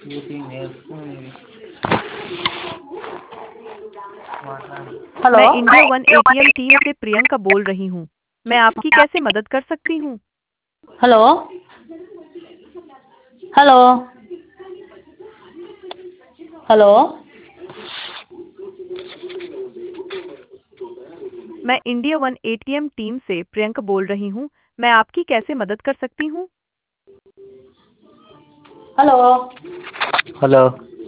Hello. मैं India one ATM team से प्रियंका बोल रही हूँ। मैं आपकी कैसे मदद कर सकती हूँ? Hello hello hello. मैं इंडिया वन एटीएम टीम से प्रियंका बोल रही हूँ। मैं आपकी कैसे मदद कर सकती हूँ? Hello hello.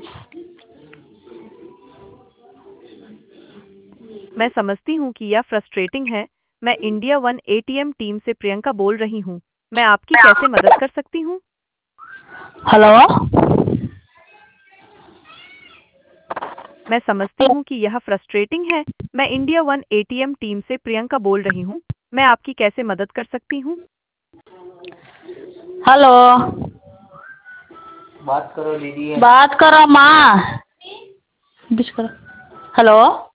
मैं समझती हूँ कि यह फ्रस्ट्रेटिंग है। मैं इंडिया वन एटीएम टीम से प्रियंका बोल रही हूँ। मैं आपकी कैसे मदद कर सकती हूँ? हेलो। मैं समझती हूँ कि यह फ्रस्ट्रेटिंग है। मैं इंडिया वन एटीएम टीम से प्रियंका बोल रही हूँ। मैं आपकी कैसे मदद कर सकती हूँ? हेलो। बात करो दीदी। बात करो माँ। बीच करो। हेलो।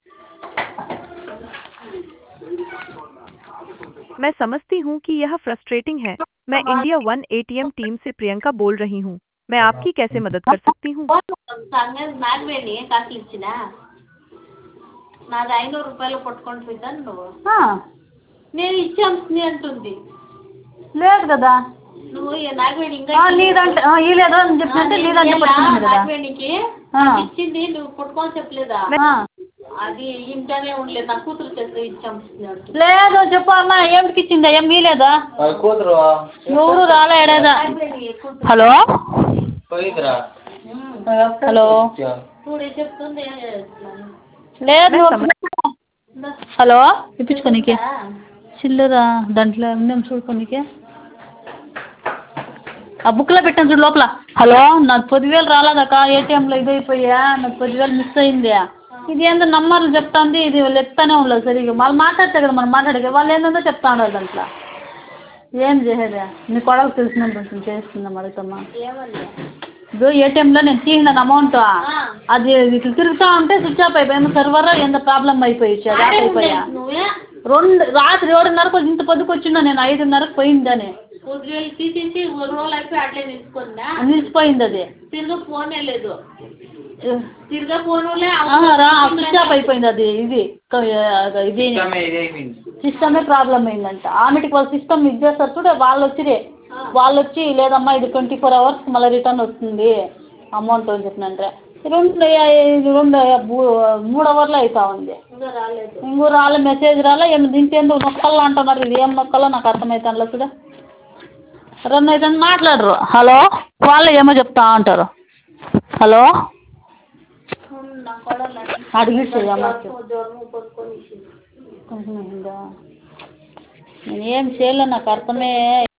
मैं समझती हूँ कि यह फ्रस्ट्रेटिंग है। मैं इंडिया वन एटीएम टीम से प्रियंका बोल रही हूँ। मैं आपकी कैसे मदद कर सकती हूँ? నాగవేణి కాసులు ఇచ్చినా నాది 500 రూపాయలు పట్టుకొని పోయిందని నువ్వు నేను ఇచ్చాంని అంటుంది. లేదు కదా. నువ్వు నాగవేణి ఇంకా నీదంటే ఈ లేదు అని చెప్పినట్టే నీదంటే పట్టుకున్నాను కదా. నాగవేణికి ఇచ్చింది నువ్వు పట్టుకొని చెప్పలేదా? అది ఇంటనే ఉండలేదు. నా కూతురు చేస్తే ఇచ్చాంస్తున్నాడు. లేదు చెప్పు అమ్మా ఏమిటికి ఇచ్చిందా ఏం మీలేదా కూతురు ఎవరు రాలే ఏడేదా. హలో హలో చూడు చెప్తుంది. లేదు హలో ఇప్పించుకోనీకి చిల్లరా దాంట్లో ఉందేం చూడుకోనీకి ఆ బుక్లో పెట్టాను చూడు లోపల. హలో నాకు 10,000 రాలేదక్క ఏటీఎంలో ఇదైపోయా నాకు 10,000 మిస్ అయింది. ఇది ఏందో నంబర్లు చెప్తాంది ఇది వాళ్ళు ఎత్తానే ఉండదు సరిగ్గా వాళ్ళు మాట్లాడితే కదా మనం మాట్లాడేది వాళ్ళు ఏందో చెప్తా ఉన్నారు దాంట్లో. ఏం చేసేది నీ కొడకు తెలిసినంత చేస్తున్నాం అడుగుతామా. ఇప్పుడు ఏటీఎంలో నేను తీసినాను అమౌంట్ అది ఇట్లా తిరుగుతూ ఉంటే స్విచ్ ఆఫ్ అయిపోయింది సర్వర్ ఏందో ప్రాబ్లం అయిపోయి అయిపోయా రాత్రి 7:30 ఇంత పొద్దుకు వచ్చినా నేను 5:30 పోయిందని తీసేసి రోజులు అయిపోయి అట్లే నిలిచిపోయింది అది తిరిగి ఫోనే లేదు. తిరిగా ఫోన్ స్విచ్ ఆఫ్ అయిపోయింది అది ఇది ఇది సిస్టమే ప్రాబ్లం అయిందంట. ఆమెకి వాళ్ళ సిస్టమ్ ఇది చేస్తారు చూడ వాళ్ళు వచ్చి లేదమ్మా ఇది 24 hours మళ్ళీ రిటర్న్ వస్తుంది అమౌంట్ అని చెప్పినంటే 3 అవర్లో అవుతా ఉంది ఇంకో రాలే మెసేజ్ రాలే ఏమి దీంట్లో నొక్కలు అంటున్నారు. ఇది ఏం నొక్కలో నాకు అర్థమవుతాను చూడ రన్ అయితే మాట్లాడరు. హలో వాళ్ళు ఏమో చెప్తా ఉంటారు. హలో అడిగిస్తే నేను ఏం చేయలే నాకు అర్థమే